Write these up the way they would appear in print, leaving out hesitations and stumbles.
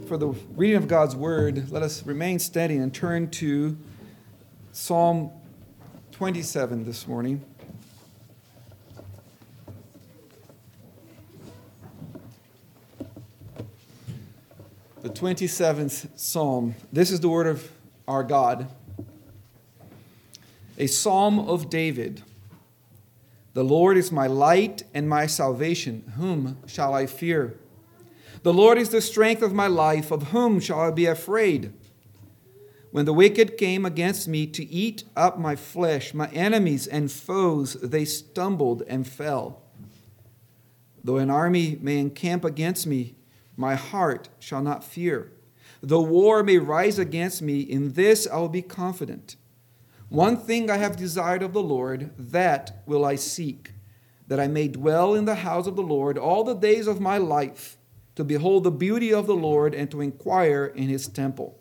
for the reading of God's Word, let us remain steady and turn to Psalm 27 this morning. The 27th Psalm. This is the word of our God. A Psalm of David. The Lord is my light and my salvation. Whom shall I fear? The Lord is the strength of my life. Of whom shall I be afraid? When the wicked came against me to eat up my flesh, my enemies and foes, they stumbled and fell. Though an army may encamp against me, my heart shall not fear. Though war may rise against me, in this I will be confident. One thing I have desired of the Lord, that will I seek, that I may dwell in the house of the Lord all the days of my life, to behold the beauty of the Lord and to inquire in his temple.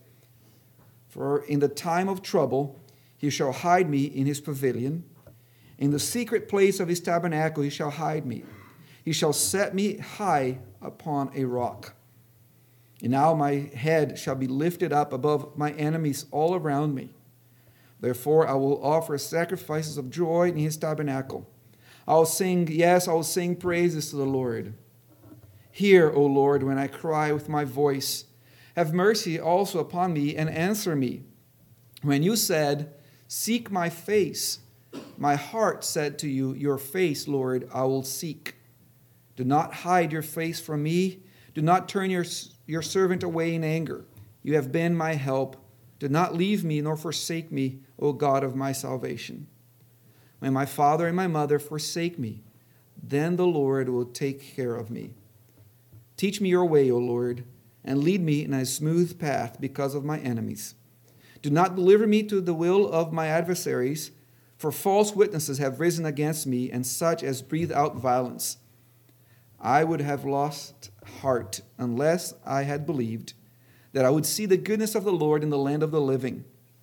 For in the time of trouble he shall hide me in his pavilion. In the secret place of his tabernacle he shall hide me. He shall set me high upon a rock. And now my head shall be lifted up above my enemies all around me. Therefore I will offer sacrifices of joy in his tabernacle. I will sing praises to the Lord. Hear, O Lord, when I cry with my voice. Have mercy also upon me and answer me. When you said, seek my face, my heart said to you, your face, Lord, I will seek. Do not hide your face from me. Do not turn your servant away in anger. You have been my help. Do not leave me nor forsake me, O God of my salvation. When my father and my mother forsake me, then the Lord will take care of me. Teach me your way, O Lord, and lead me in a smooth path because of my enemies. Do not deliver me to the will of my adversaries, for false witnesses have risen against me, and such as breathe out violence. I would have lost heart unless I had believed that I would see the goodness of the Lord in the land of the living.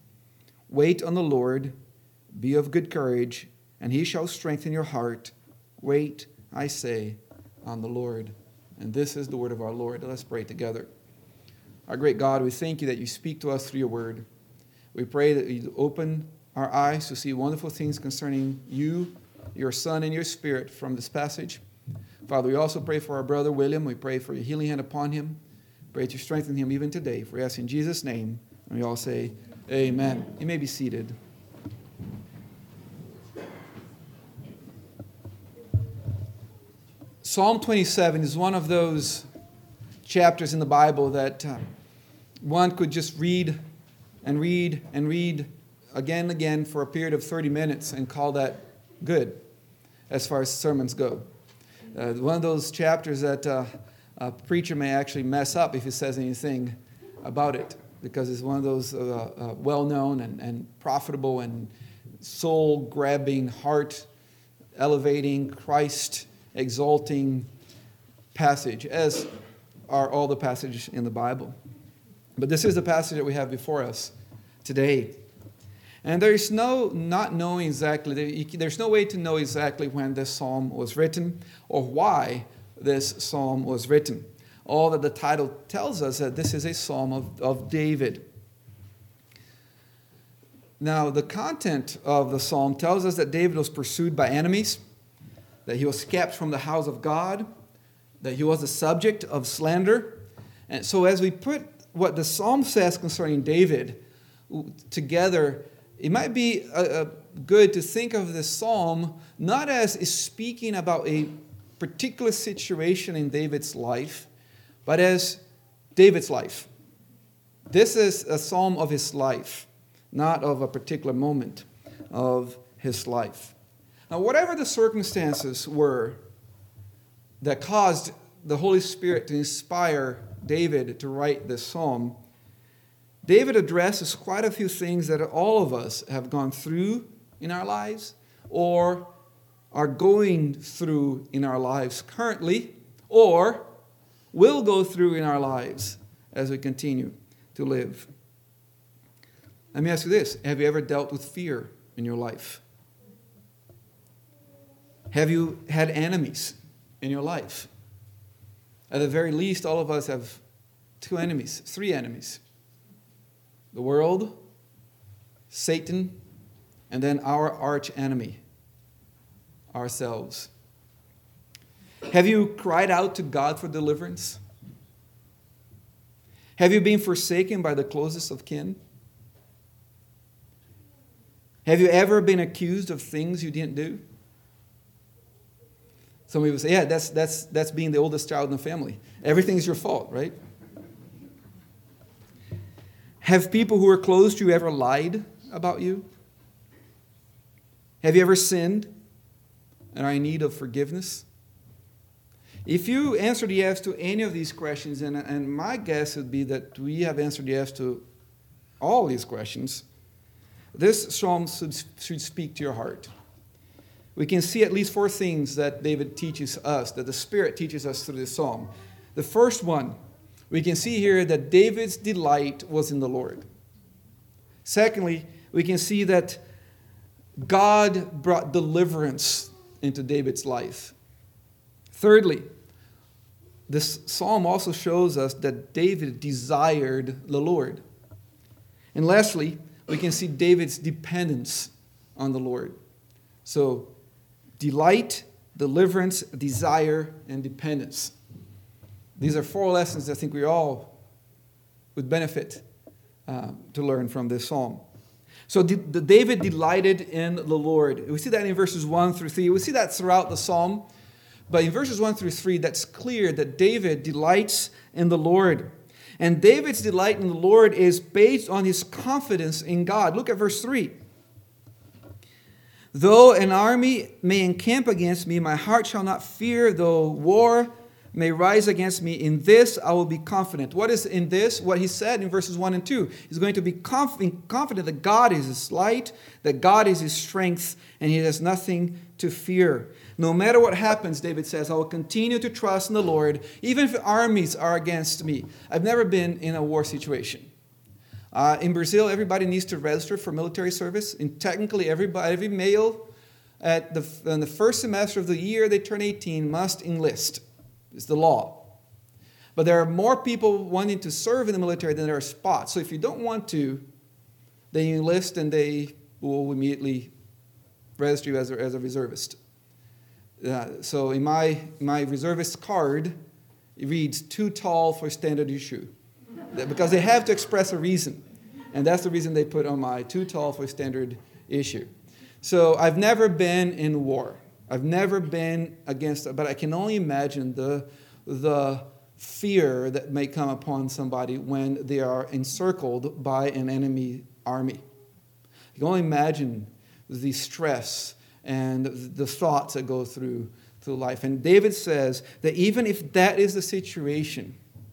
Wait on the Lord, be of good courage, and he shall strengthen your heart. Wait, I say, on the Lord. And this is the word of our Lord. Let's pray together. Our great God, we thank you that you speak to us through your word. We pray that you open our eyes to see wonderful things concerning you, your Son, and your Spirit from this passage. Father, we also pray for our brother William. We pray for your healing hand upon him. Pray to strengthen him even today. For we ask in Jesus' name. And we all say, amen. You may be seated. Psalm 27 is one of those chapters in the Bible that one could just read and read and read again and again for a period of 30 minutes and call that good as far as sermons go. One of those chapters that a preacher may actually mess up if he says anything about it, because it's one of those well-known and profitable and soul-grabbing, heart-elevating, Christ-exalting passage, as are all the passages in the Bible. But this is the passage that we have before us today. And there's no way to know exactly when this psalm was written or why this psalm was written. All that the title tells us that this is a psalm of David. Now, the content of the psalm tells us that David was pursued by enemies, that he was kept from the house of God, that he was the subject of slander. And so as we put what the psalm says concerning David together, it might be good to think of this psalm not as speaking about a particular situation in David's life, but as David's life. This is a psalm of his life, not of a particular moment of his life. Now, whatever the circumstances were that caused the Holy Spirit to inspire David to write this psalm, David addresses quite a few things that all of us have gone through in our lives or are going through in our lives currently or will go through in our lives as we continue to live. Let me ask you this. Have you ever dealt with fear in your life? Have you had enemies in your life? At the very least, all of us have two enemies, three enemies. The world, Satan, and then our arch enemy, ourselves. Have you cried out to God for deliverance? Have you been forsaken by the closest of kin? Have you ever been accused of things you didn't do? Some people say, yeah, that's being the oldest child in the family. Everything's your fault, right? Have people who are close to you ever lied about you? Have you ever sinned and are in need of forgiveness? If you answered yes to any of these questions, and my guess would be that we have answered yes to all these questions, this psalm should speak to your heart. We can see at least four things that David teaches us, that the Spirit teaches us through this psalm. The first one, we can see here that David's delight was in the Lord. Secondly, we can see that God brought deliverance into David's life. Thirdly, this psalm also shows us that David desired the Lord. And lastly, we can see David's dependence on the Lord. So, delight, deliverance, desire, and dependence. These are four lessons I think we all would benefit to learn from this psalm. So David delighted in the Lord. We see that in verses 1 through 3. We see that throughout the psalm. But in verses 1 through 3, that's clear that David delights in the Lord. And David's delight in the Lord is based on his confidence in God. Look at verse 3. Though an army may encamp against me, my heart shall not fear. Though war may rise against me, in this I will be confident. What is in this? What he said in verses 1 and 2. He's going to be confident that God is his light, that God is his strength, and he has nothing to fear. No matter what happens, David says, I will continue to trust in the Lord, even if armies are against me. I've never been in a war situation. In Brazil, everybody needs to register for military service. And technically, every male in the first semester of the year they turn 18 must enlist. It's the law. But there are more people wanting to serve in the military than there are spots. So if you don't want to, then you enlist and they will immediately register you as a reservist. So in my reservist card, it reads, too tall for standard issue. Because they have to express a reason. And that's the reason they put on my too tall for standard issue. So I've never been in war. I've never been against it, but I can only imagine the fear that may come upon somebody when they are encircled by an enemy army. You can only imagine the stress and the thoughts that go through life. And David says that even if that is the situation,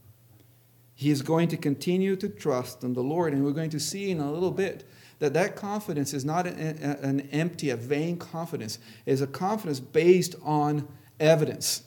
he is going to continue to trust in the Lord. And we're going to see in a little bit that confidence is not an empty, a vain confidence. It is a confidence based on evidence.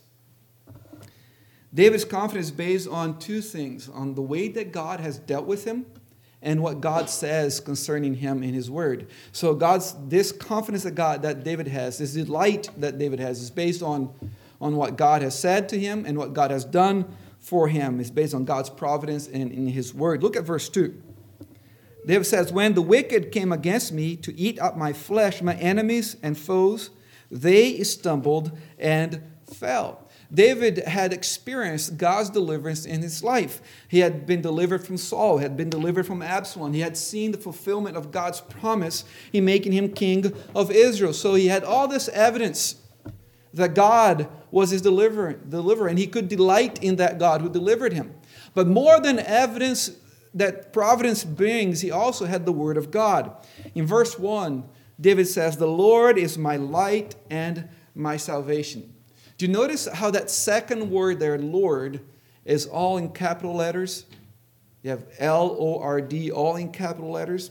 David's confidence is based on two things, on the way that God has dealt with him and what God says concerning him in his word. So this confidence that David has, this delight that David has, is based on what God has said to him and what God has done for him. It's based on God's providence and in his word. Look at verse 2. David says, when the wicked came against me to eat up my flesh, my enemies and foes, they stumbled and fell. David had experienced God's deliverance in his life. He had been delivered from Saul, had been delivered from Absalom. He had seen the fulfillment of God's promise in making him king of Israel. So he had all this evidence that God was his deliverer, and he could delight in that God who delivered him. But more than evidence that providence brings, he also had the word of God. In verse 1, David says, the Lord is my light and my salvation. Do you notice how that second word there, Lord, is all in capital letters? You have L-O-R-D, all in capital letters.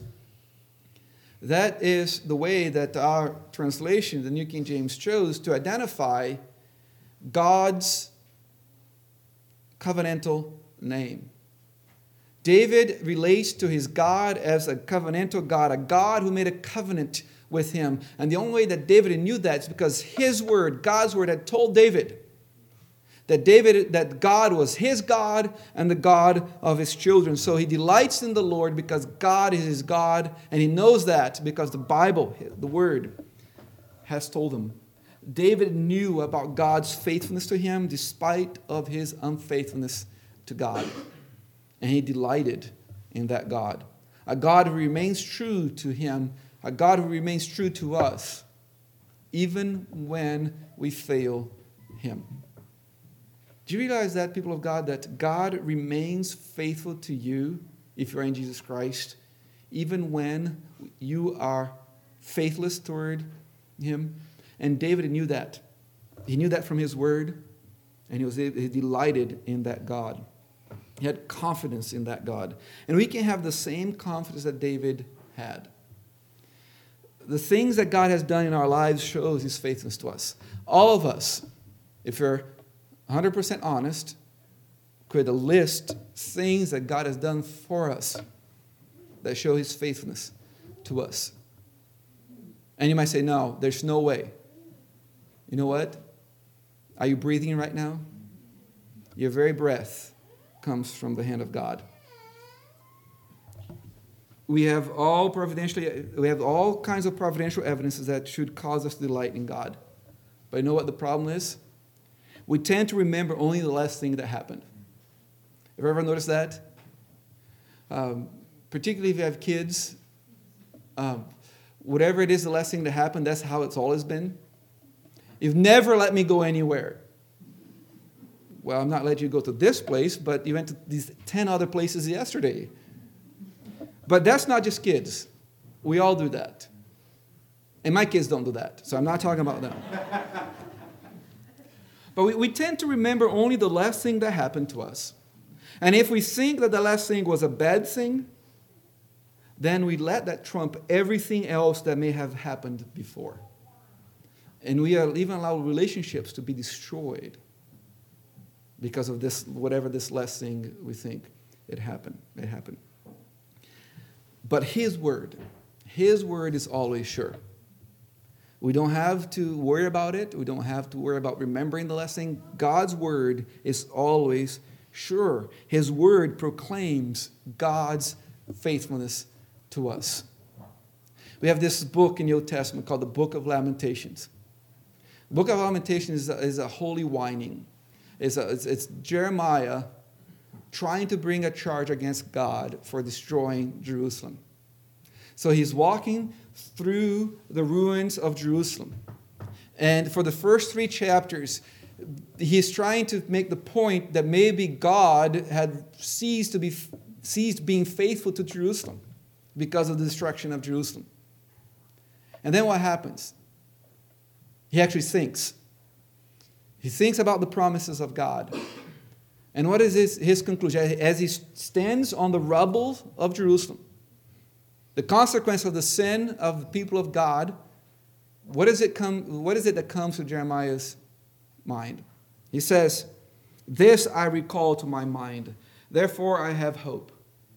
That is the way that our translation, the New King James, chose to identify God's covenantal name. David relates to his God as a covenantal God, a God who made a covenant with him. And the only way that David knew that is because his word, God's word, had told David That God was his God and the God of his children. So he delights in the Lord because God is his God, and he knows that because the Bible, the Word, has told him. David knew about God's faithfulness to him despite of his unfaithfulness to God. And he delighted in that God. A God who remains true to him, a God who remains true to us, even when we fail him. Do you realize that, people of God, that God remains faithful to you if you're in Jesus Christ, even when you are faithless toward him? And David knew that. He knew that from his word, and he delighted in that God. He had confidence in that God. And we can have the same confidence that David had. The things that God has done in our lives shows his faithfulness to us. All of us, if you're 100% honest, could list things that God has done for us that show his faithfulness to us. And you might say, no, there's no way. You know what? Are you breathing right now? Your very breath comes from the hand of God. We have all kinds of providential evidences that should cause us to delight in God. But you know what the problem is? We tend to remember only the last thing that happened. Have you ever noticed that? Particularly if you have kids, whatever it is, the last thing that happened, that's how it's always been. You've never let me go anywhere. Well, I'm not letting you go to this place, but you went to these 10 other places yesterday. But that's not just kids. We all do that. And my kids don't do that, so I'm not talking about them. But we tend to remember only the last thing that happened to us. And if we think that the last thing was a bad thing, then we let that trump everything else that may have happened before. And we even allow relationships to be destroyed because of this, whatever this last thing we think it happened. But his word is always sure. We don't have to worry about it. We don't have to worry about remembering the last thing. God's word is always sure. His word proclaims God's faithfulness to us. We have this book in the Old Testament called the Book of Lamentations. The Book of Lamentations is a holy whining. It's Jeremiah trying to bring a charge against God for destroying Jerusalem. So he's walking through the ruins of Jerusalem. And for the first 3 chapters, he's trying to make the point that maybe God had ceased being faithful to Jerusalem because of the destruction of Jerusalem. And then what happens? He actually thinks. He thinks about the promises of God. And what is his conclusion? As he stands on the rubble of Jerusalem, the consequence of the sin of the people of God, what is it that comes to Jeremiah's mind? He says, "This I recall to my mind, therefore I have hope.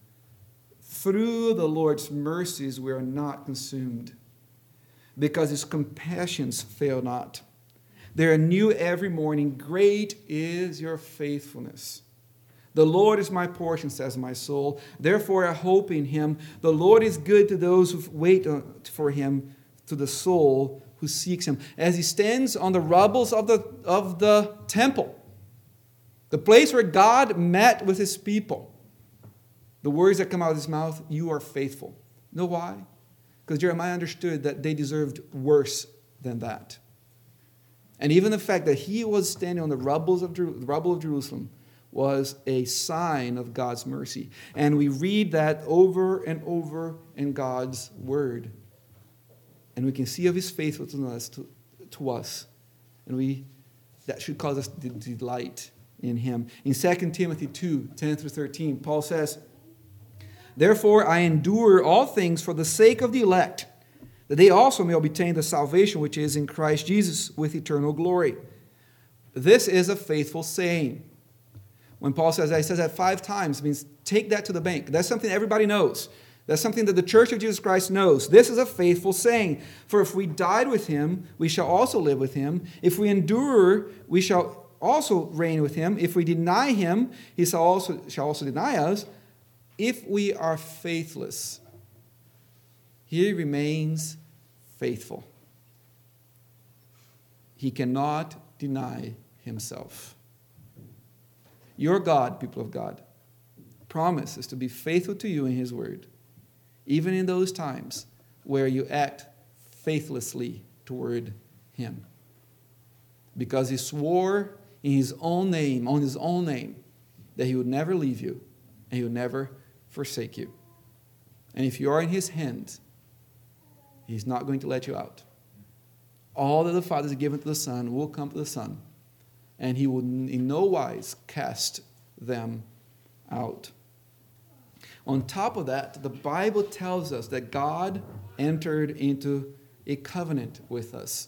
Through the Lord's mercies we are not consumed, because his compassions fail not. They are new every morning. Great is your faithfulness. The Lord is my portion, says my soul. Therefore I hope in him. The Lord is good to those who wait for him, to the soul who seeks him." As he stands on the rubbles of the temple, the place where God met with his people, the words that come out of his mouth, "You are faithful." You know why? Because Jeremiah understood that they deserved worse than that. And even the fact that he was standing on the rubble of Jerusalem was a sign of God's mercy. And we read that over and over in God's word. And we can see of his faithfulness to us. And that should cause us to delight in him. In 2 Timothy 2:10-13, Paul says, "Therefore I endure all things for the sake of the elect, that they also may obtain the salvation which is in Christ Jesus with eternal glory." This is a faithful saying. When Paul says that, he says that 5 times. It means take that to the bank. That's something everybody knows. That's something that the Church of Jesus Christ knows. This is a faithful saying. For if we died with him, we shall also live with him. If we endure, we shall also reign with him. If we deny him, he shall also deny us. If we are faithless, he remains faithful. He cannot deny himself. Your God, people of God, promises to be faithful to you in his word, even in those times where you act faithlessly toward him. Because he swore in his own name, on his own name, that he would never leave you and he would never forsake you. And if you are in his hands, he's not going to let you out. All that the Father has given to the Son will come to the Son, and he will in no wise cast them out. On top of that, the Bible tells us that God entered into a covenant with us.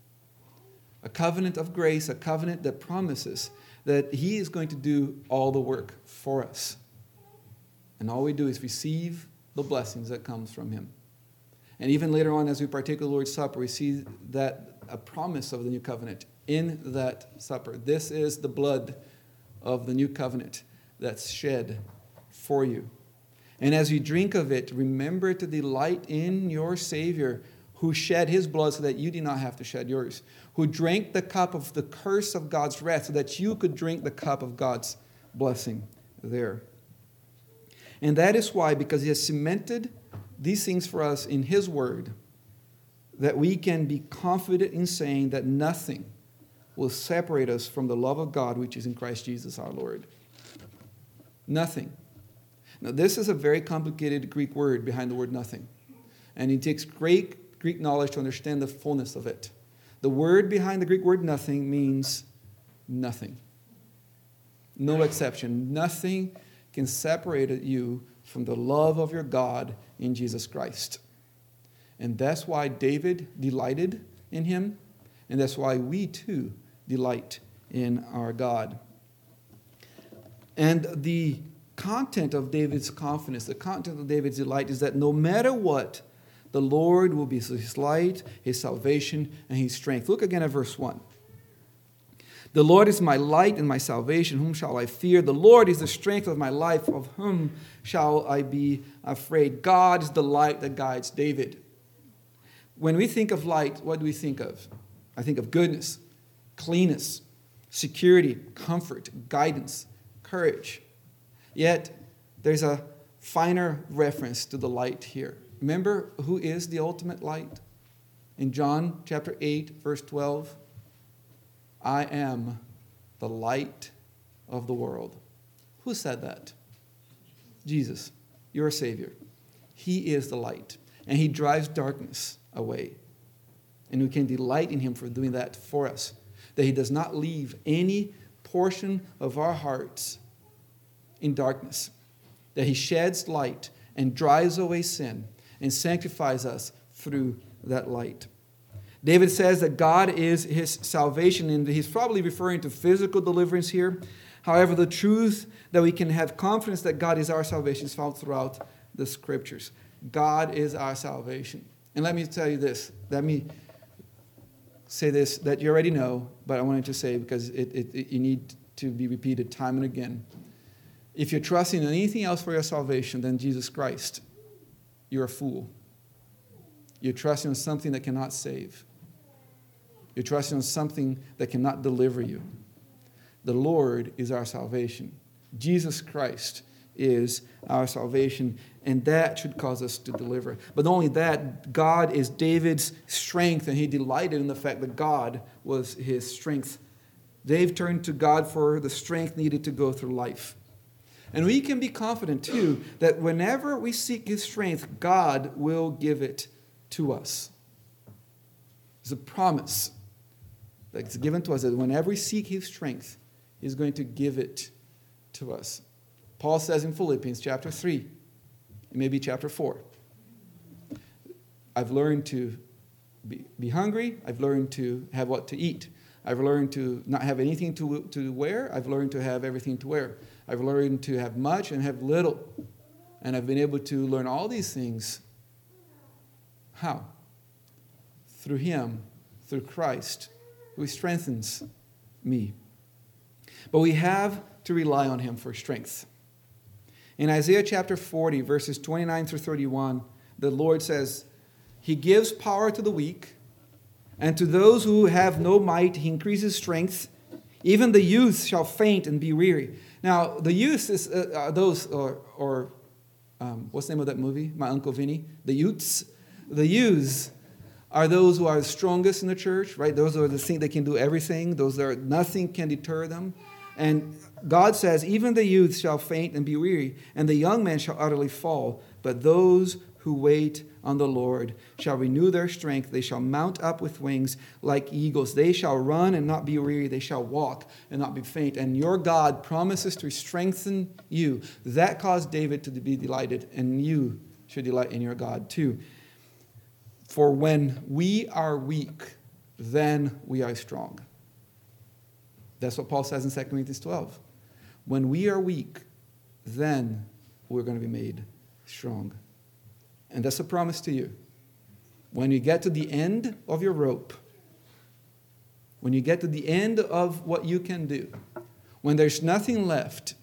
A covenant of grace, a covenant that promises that he is going to do all the work for us. And all we do is receive the blessings that comes from him. And even later on, as we partake of the Lord's Supper, we see that a promise of the new covenant in that supper. This is the blood of the new covenant that's shed for you. And as you drink of it, remember to delight in your Savior, who shed his blood so that you did not have to shed yours, who drank the cup of the curse of God's wrath so that you could drink the cup of God's blessing there. And that is why, because he has cemented these things for us in his word, that we can be confident in saying that nothing will separate us from the love of God which is in Christ Jesus our Lord. Nothing. Now, this is a very complicated Greek word behind the word nothing. And it takes great Greek knowledge to understand the fullness of it. The word behind the Greek word nothing means nothing. No exception. Nothing can separate you from the love of your God in Jesus Christ. And that's why David delighted in him, and that's why we too delight in our God. And the content of David's confidence, the content of David's delight is that no matter what, the Lord will be his light, his salvation, and his strength. Look again at verse 1. The Lord is my light and my salvation. Whom shall I fear? The Lord is the strength of my life. Of whom shall I be afraid? God is the light that guides David. When we think of light, what do we think of? I think of goodness, cleanness, security, comfort, guidance, courage. Yet, there's a finer reference to the light here. Remember who is the ultimate light? In John chapter 8, verse 12, I am the light of the world. Who said that? Jesus, your Savior. He is the light, and he drives darkness away. And we can delight in him for doing that for us, that he does not leave any portion of our hearts in darkness, that he sheds light and drives away sin and sanctifies us through that light. David says that God is his salvation, and he's probably referring to physical deliverance here. However, the truth that we can have confidence that God is our salvation is found throughout the Scriptures. God is our salvation. And let me tell you this. Let me say this that you already know, but I wanted to say because you need to be repeated time and again. If you're trusting in anything else for your salvation than Jesus Christ, you're a fool. You're trusting in something that cannot save. You're trusting in something that cannot deliver you. The Lord is our salvation. Jesus Christ is our salvation, and that should cause us to deliver. But not only that, God is David's strength, and he delighted in the fact that God was his strength. David turned to God for the strength needed to go through life. And we can be confident, too, that whenever we seek his strength, God will give it to us. It's a promise that's given to us that whenever we seek his strength, he's going to give it to us. Paul says in Philippians chapter 3, it may be chapter 4, I've learned to be hungry. I've learned to have what to eat. I've learned to not have anything to wear. I've learned to have everything to wear. I've learned to have much and have little. And I've been able to learn all these things. How? Through him, through Christ, who strengthens me. But we have to rely on him for strength. In Isaiah chapter 40, verses 29 through 31, the Lord says, he gives power to the weak, and to those who have no might, he increases strength. Even the youth shall faint and be weary. Now, the youth is those, what's the name of that movie? My Uncle Vinny. The youths. The youths are those who are the strongest in the church, right? Those are the things that can do everything. Those are nothing can deter them. And God says, even the youth shall faint and be weary, and the young men shall utterly fall. But those who wait on the Lord shall renew their strength. They shall mount up with wings like eagles. They shall run and not be weary. They shall walk and not be faint. And your God promises to strengthen you. That caused David to be delighted, and you should delight in your God too. For when we are weak, then we are strong. That's what Paul says in 2 Corinthians 12. When we are weak, then we're going to be made strong. And that's a promise to you. When you get to the end of your rope, when you get to the end of what you can do, when there's nothing left,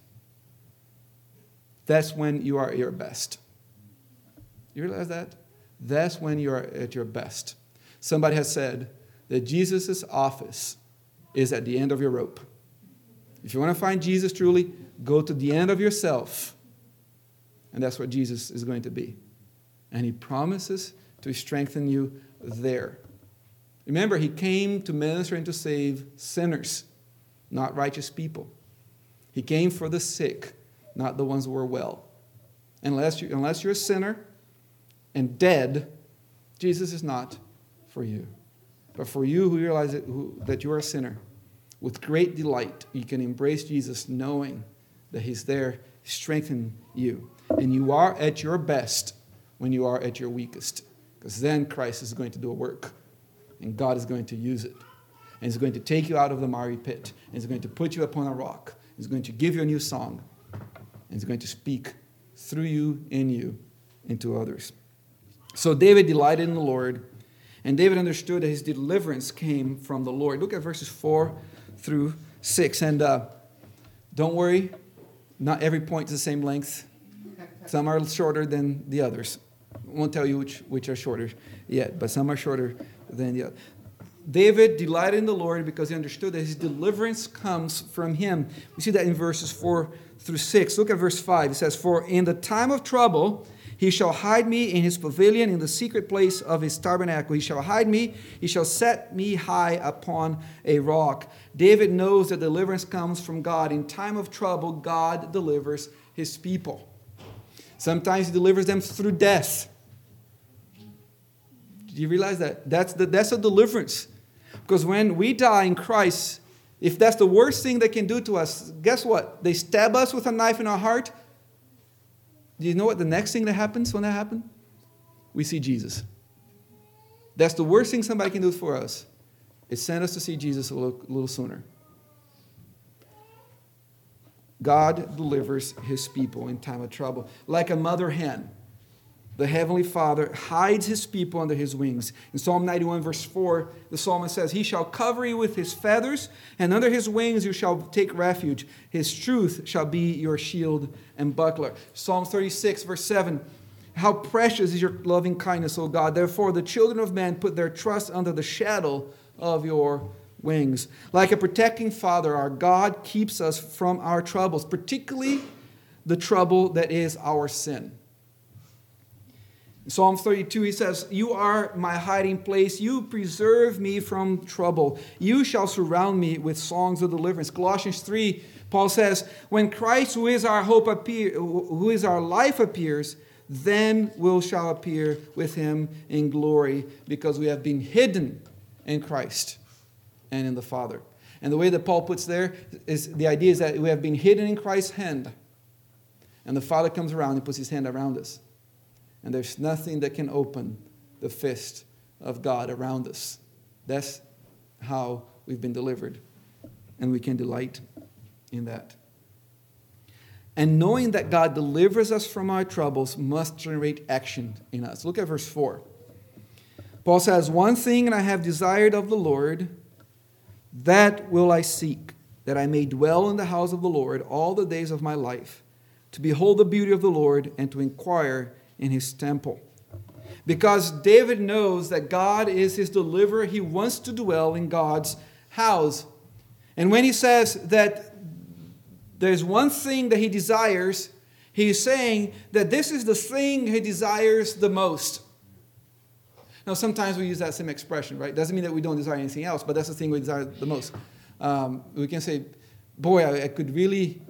that's when you are at your best. You realize that? That's when you are at your best. Somebody has said that Jesus' office is at the end of your rope. If you want to find Jesus truly, go to the end of yourself. And that's what Jesus is going to be. And he promises to strengthen you there. Remember, he came to minister and to save sinners, not righteous people. He came for the sick, not the ones who are well. Unless you're a sinner and dead, Jesus is not for you. But for you who realize that you are a sinner, with great delight, you can embrace Jesus knowing that he's there, strengthening you. And you are at your best when you are at your weakest. Because then Christ is going to do a work. And God is going to use it. And he's going to take you out of the miry pit. And he's going to put you upon a rock. He's going to give you a new song. And he's going to speak through you, in you, into others. So David delighted in the Lord. And David understood that his deliverance came from the Lord. Look at verses 4 through 6. And don't worry, not every point is the same length. Some are shorter than the others. I won't tell you which are shorter yet, but some are shorter than the other. David delighted in the Lord because he understood that his deliverance comes from him. We see that in verses 4 through 6. Look at verse 5. It says, "For in the time of trouble he shall hide me in his pavilion, in the secret place of his tabernacle. He shall hide me. He shall set me high upon a rock." David knows that deliverance comes from God. In time of trouble, God delivers his people. Sometimes he delivers them through death. Do you realize that? That's a deliverance. Because when we die in Christ, if that's the worst thing they can do to us, guess what? They stab us with a knife in our heart. Do you know what the next thing that happens when that happens? We see Jesus. That's the worst thing somebody can do for us. It sent us to see Jesus a little sooner. God delivers his people in time of trouble. Like a mother hen, the Heavenly Father hides his people under his wings. In Psalm 91, verse 4, the psalmist says, "He shall cover you with his feathers, and under his wings you shall take refuge. His truth shall be your shield and buckler." Psalm 36, verse 7, "How precious is your loving kindness, O God. Therefore the children of men put their trust under the shadow of your wings." Like a protecting father, our God keeps us from our troubles, particularly the trouble that is our sin. In Psalm 32, he says, "You are my hiding place. You preserve me from trouble. You shall surround me with songs of deliverance." Colossians 3, Paul says, "When Christ, who is our hope, who is our life, appears, then we shall appear with him in glory, because we have been hidden in Christ and in the Father." And the way that Paul puts there is the idea is that we have been hidden in Christ's hand. And the Father comes around and puts his hand around us. And there's nothing that can open the fist of God around us. That's how we've been delivered. And we can delight in that. And knowing that God delivers us from our troubles must generate action in us. Look at verse 4. Paul says, "One thing I have desired of the Lord, that will I seek, that I may dwell in the house of the Lord all the days of my life, to behold the beauty of the Lord and to inquire in his temple. Because David knows that God is his deliverer, he wants to dwell in God's house. And when he says that there's one thing that he desires, he's saying that this is the thing he desires the most. Now, sometimes we use that same expression, right? Doesn't mean that we don't desire anything else, but that's the thing we desire the most. We can say, boy, I could really,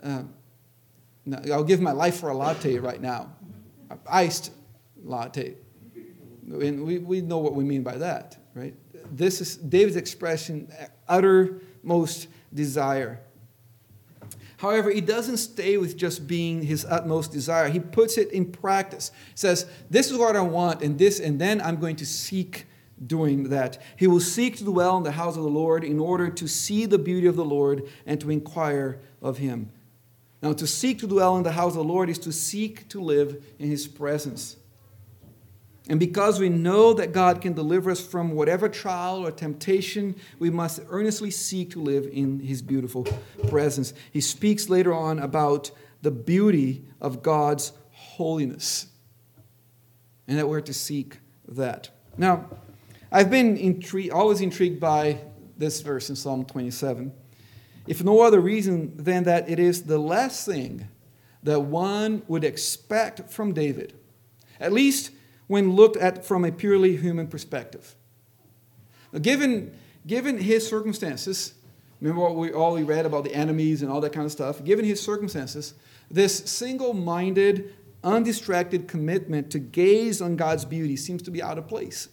I'll give my life for a latte right now. Iced latte. And we know what we mean by that, right? This is David's expression, uttermost desire. However, he doesn't stay with just being his utmost desire. He puts it in practice. He says, this is what I want, and then I'm going to seek doing that. He will seek to dwell in the house of the Lord in order to see the beauty of the Lord and to inquire of him. Now, to seek to dwell in the house of the Lord is to seek to live in his presence. And because we know that God can deliver us from whatever trial or temptation, we must earnestly seek to live in his beautiful presence. He speaks later on about the beauty of God's holiness, and that we're to seek that. Now, I've been always intrigued by this verse in Psalm 27, if no other reason than that it is the last thing that one would expect from David, at least when looked at from a purely human perspective. Now, given his circumstances, remember what we read about the enemies and all that kind of stuff, given his circumstances, this single-minded, undistracted commitment to gaze on God's beauty seems to be out of place.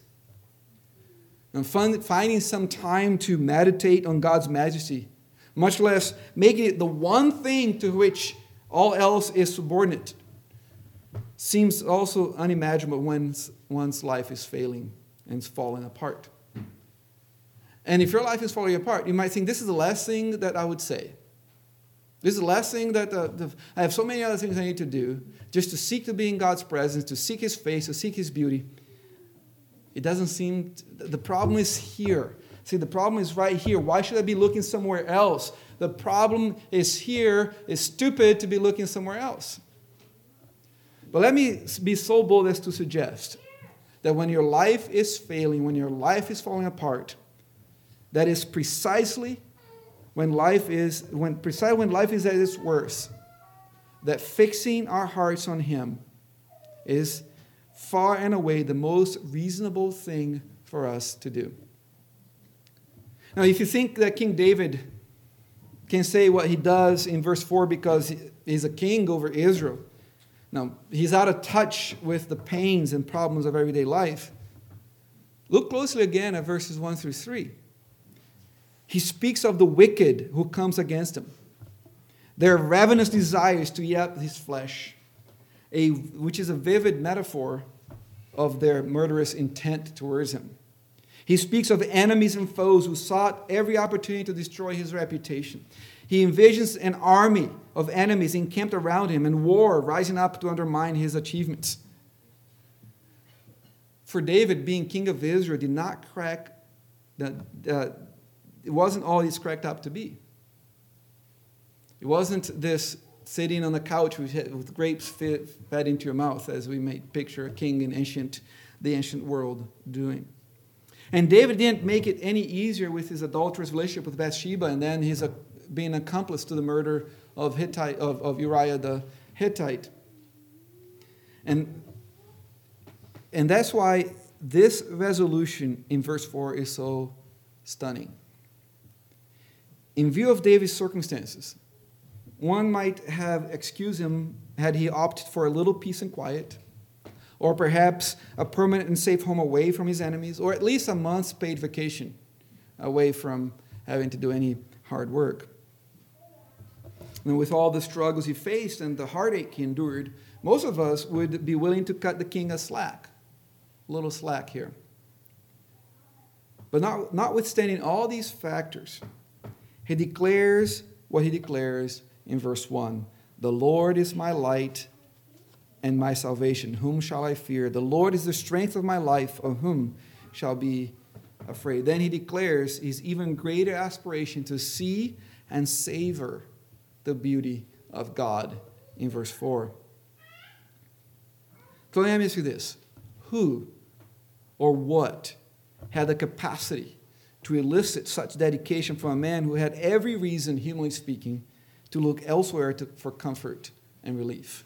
And finding some time to meditate on God's majesty, much less making it the one thing to which all else is subordinate, seems also unimaginable when one's life is failing and is falling apart. And if your life is falling apart, you might think, this is the last thing that I would say. This is the last thing that I have so many other things I need to do, just to seek to be in God's presence, to seek his face, to seek his beauty. It doesn't seem, the problem is here. See, the problem is right here. Why should I be looking somewhere else? The problem is here. It's stupid to be looking somewhere else. But let me be so bold as to suggest that when your life is failing, when your life is falling apart, that is precisely when life is at its worst, that fixing our hearts on him is far and away the most reasonable thing for us to do. Now, if you think that King David can say what he does in verse 4 because he's a king over Israel, now, he's out of touch with the pains and problems of everyday life. Look closely again at verses 1 through 3. He speaks of the wicked who comes against him. Their ravenous desires to eat up his flesh, which is a vivid metaphor of their murderous intent towards him. He speaks of enemies and foes who sought every opportunity to destroy his reputation. He envisions an army of enemies encamped around him and war rising up to undermine his achievements. For David, being king of Israel did not it wasn't all he's cracked up to be. It wasn't this sitting on the couch with grapes fed into your mouth, as we may picture a king in the ancient world doing. And David didn't make it any easier with his adulterous relationship with Bathsheba and then his being an accomplice to the murder of Uriah the Hittite. And that's why this resolution in verse 4 is so stunning. In view of David's circumstances, one might have excused him had he opted for a little peace and quiet, or perhaps a permanent and safe home away from his enemies, or at least a month's paid vacation away from having to do any hard work. And with all the struggles he faced and the heartache he endured, most of us would be willing to cut the king a little slack here. But notwithstanding all these factors, he declares what he declares in verse 1. The Lord is my light and my salvation. Whom shall I fear? The Lord is the strength of my life. Of whom shall be afraid? Then he declares his even greater aspiration to see and savor the beauty of God in verse 4. So let me ask you this. Who or what had the capacity to elicit such dedication from a man who had every reason, humanly speaking, to look elsewhere for comfort and relief?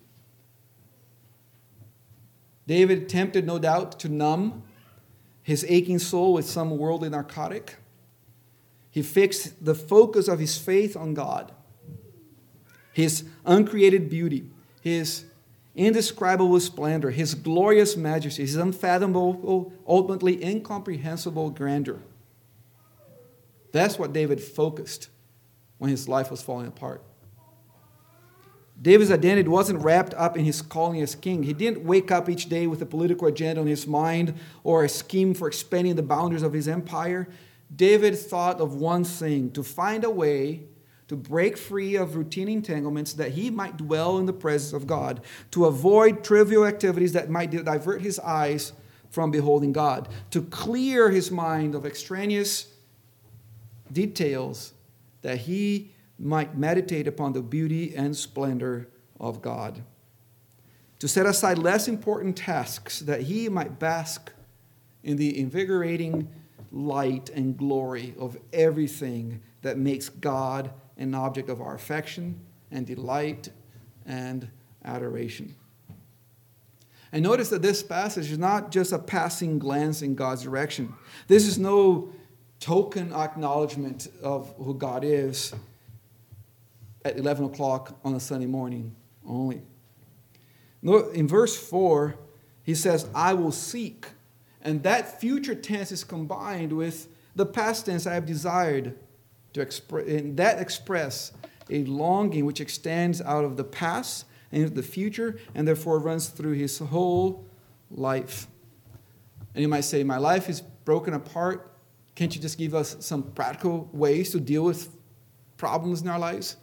David attempted, no doubt, to numb his aching soul with some worldly narcotic. He fixed the focus of his faith on God, his uncreated beauty, his indescribable splendor, his glorious majesty, his unfathomable, ultimately incomprehensible grandeur. That's what David focused when his life was falling apart. David's identity wasn't wrapped up in his calling as king. He didn't wake up each day with a political agenda on his mind or a scheme for expanding the boundaries of his empire. David thought of one thing: to find a way to break free of routine entanglements that he might dwell in the presence of God, to avoid trivial activities that might divert his eyes from beholding God, to clear his mind of extraneous details that he might meditate upon the beauty and splendor of God, to set aside less important tasks that he might bask in the invigorating light and glory of everything that makes God an object of our affection and delight and adoration. And notice that this passage is not just a passing glance in God's direction. This is no token acknowledgement of who God is at 11 o'clock on a Sunday morning only. No, in verse 4, he says, I will seek. And that future tense is combined with the past tense, I have desired to express, and that express a longing which extends out of the past and into the future, and therefore runs through his whole life. And you might say, my life is broken apart. Can't you just give us some practical ways to deal with problems in our lives?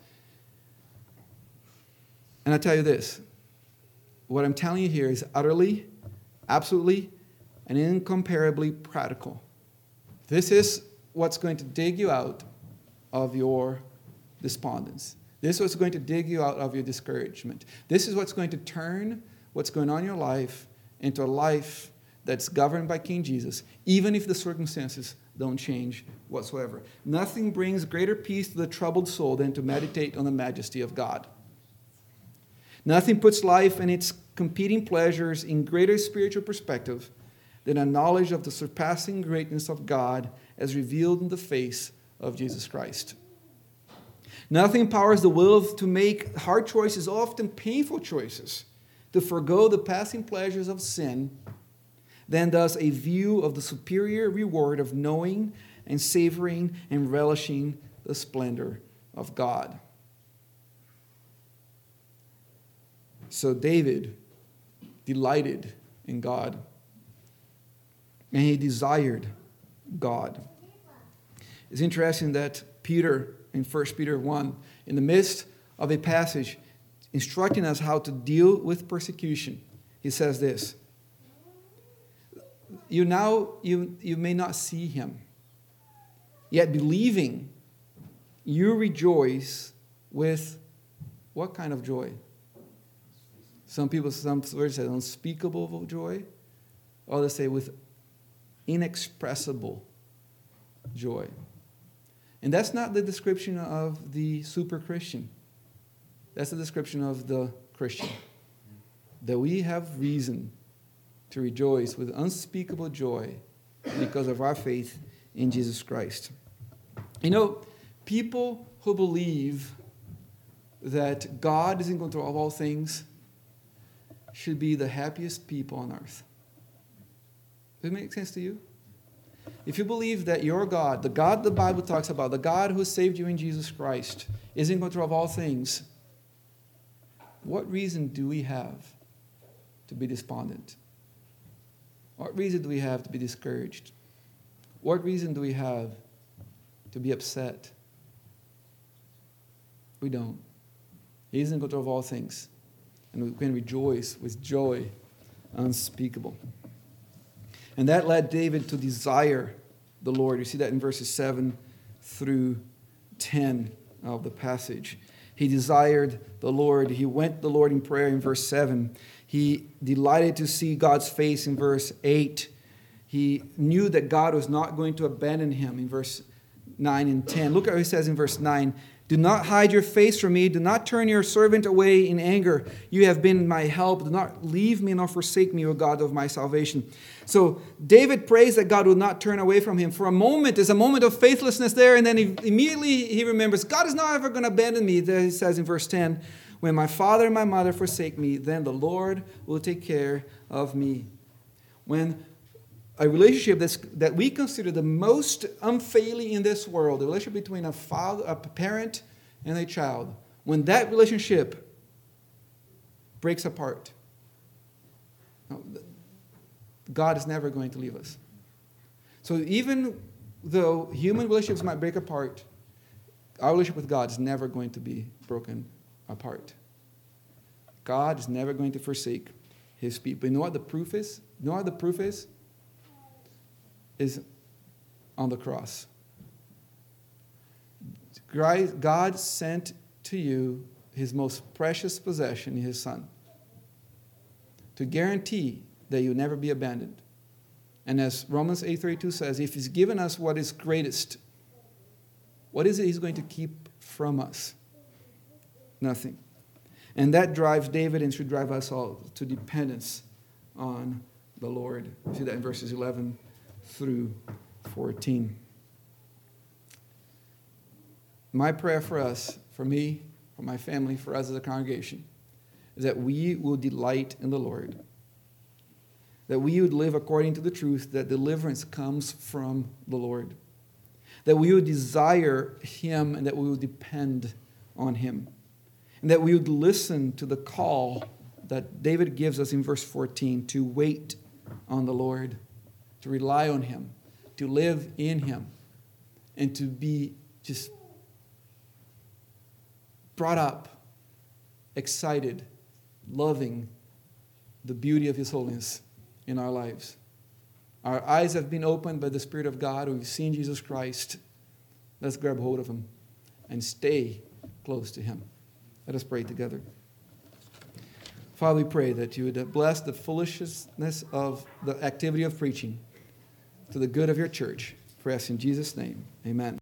And I tell you this, what I'm telling you here is utterly, absolutely, and incomparably practical. This is what's going to dig you out of your despondence. This is what's going to dig you out of your discouragement. This is what's going to turn what's going on in your life into a life that's governed by King Jesus, even if the circumstances don't change whatsoever. Nothing brings greater peace to the troubled soul than to meditate on the majesty of God. Nothing puts life and its competing pleasures in greater spiritual perspective than a knowledge of the surpassing greatness of God as revealed in the face of Jesus Christ. Nothing empowers the will to make hard choices, often painful choices, to forego the passing pleasures of sin, than does a view of the superior reward of knowing and savoring and relishing the splendor of God. So David delighted in God, and he desired God. It's interesting that Peter, in 1 Peter 1, in the midst of a passage instructing us how to deal with persecution, he says this: You may not see him, yet believing, you rejoice with what kind of joy? Some versions say unspeakable joy. Others say with inexpressible joy. And that's not the description of the super Christian. That's the description of the Christian. That we have reason to rejoice with unspeakable joy because of our faith in Jesus Christ. You know, people who believe that God is in control of all things should be the happiest people on earth. Does it make sense to you? If you believe that your God, the God the Bible talks about, the God who saved you in Jesus Christ, is in control of all things, what reason do we have to be despondent? What reason do we have to be discouraged? What reason do we have to be upset? We don't. He is in control of all things. And we can rejoice with joy unspeakable. And that led David to desire the Lord. You see that in verses 7 through 10 of the passage. He desired the Lord. He went to the Lord in prayer in verse 7. He delighted to see God's face in verse 8. He knew that God was not going to abandon him in verse 9 and 10. Look at what he says in verse 9. Do not hide your face from me. Do not turn your servant away in anger. You have been my help. Do not leave me nor forsake me, O God of my salvation. So David prays that God will not turn away from him. For a moment, there's a moment of faithlessness there, and then immediately he remembers, God is not ever going to abandon me. There he says in verse 10, when my father and my mother forsake me, then the Lord will take care of me. When a relationship that we consider the most unfailing in this world, the relationship between a parent and a child, when that relationship breaks apart, God is never going to leave us. So even though human relationships might break apart, our relationship with God is never going to be broken apart. God is never going to forsake his people. You know what the proof is? You know what the proof is? Is on the cross. God sent to you his most precious possession, his Son, to guarantee that you'll never be abandoned. And as Romans 8:32 says, if he's given us what is greatest, what is it he's going to keep from us? Nothing. And that drives David and should drive us all to dependence on the Lord. You see that in verses 11 through 14. My prayer for us, for me, for my family, for us as a congregation, is that we will delight in the Lord. That we would live according to the truth that deliverance comes from the Lord. That we would desire him and that we would depend on him. And that we would listen to the call that David gives us in verse 14 to wait on the Lord, to rely on him, to live in him, and to be just brought up, excited, loving the beauty of his holiness in our lives. Our eyes have been opened by the Spirit of God. We've seen Jesus Christ. Let's grab hold of him and stay close to him. Let us pray together. Father, we pray that you would bless the foolishness of the activity of preaching to the good of your church. For us in Jesus' name, amen.